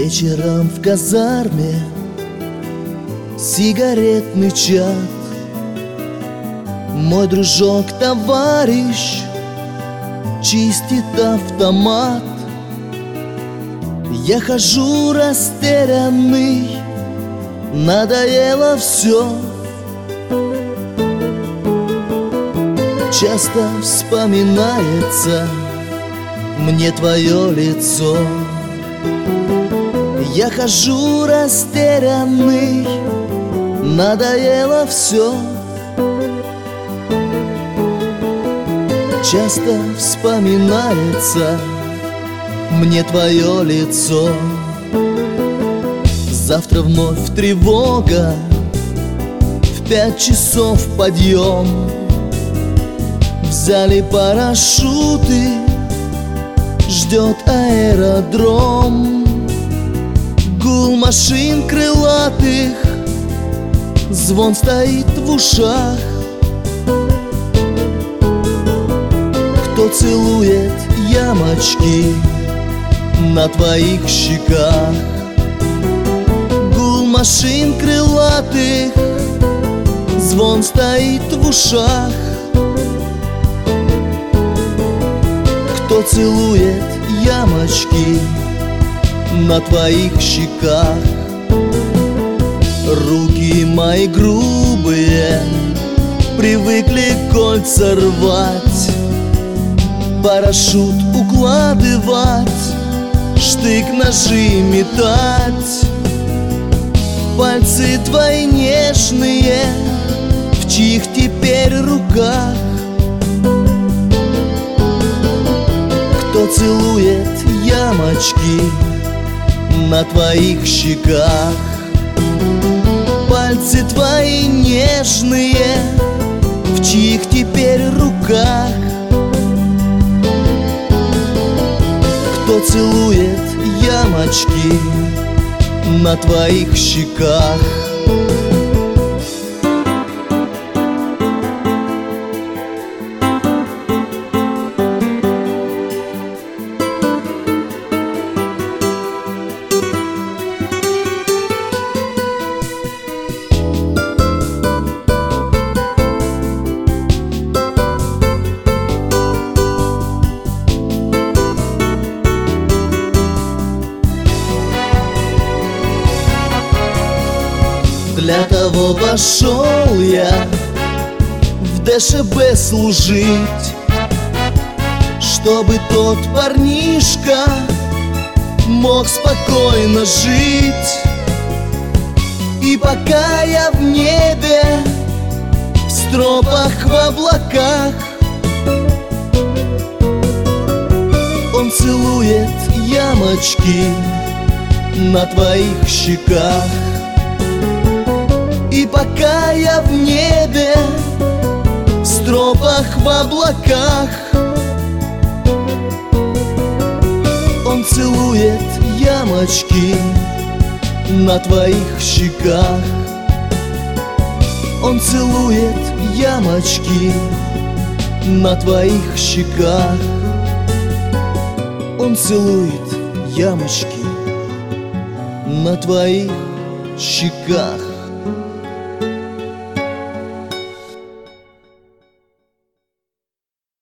Вечером в казарме сигаретный чат. Мой дружок-товарищ чистит автомат. Я хожу растерянный, надоело все. Часто вспоминается мне твое лицо. Я хожу растерянный, надоело все. Часто вспоминается мне твое лицо. Завтра вновь тревога, в 5 часов подъем. Взяли парашюты, ждет аэродром. Гул машин крылатых, звон стоит в ушах. Кто целует ямочки на твоих щеках? Гул машин крылатых, звон стоит в ушах. Кто целует ямочки на твоих щеках? Руки мои грубые привыкли кольца рвать, парашют укладывать, штык-ножи метать. Пальцы твои нежные, в чьих теперь руках? Кто целует ямочки на твоих щеках? Пальцы твои нежные, в чьих теперь руках? Кто целует ямочки на твоих щеках? Для того пошел я в ДШБ служить, чтобы тот парнишка мог спокойно жить. И пока я в небе, в стропах, в облаках, он целует ямочки на твоих щеках. И пока я в небе, в стропах, в облаках, он целует ямочки на твоих щеках. Он целует ямочки на твоих щеках. Он целует ямочки на твоих щеках.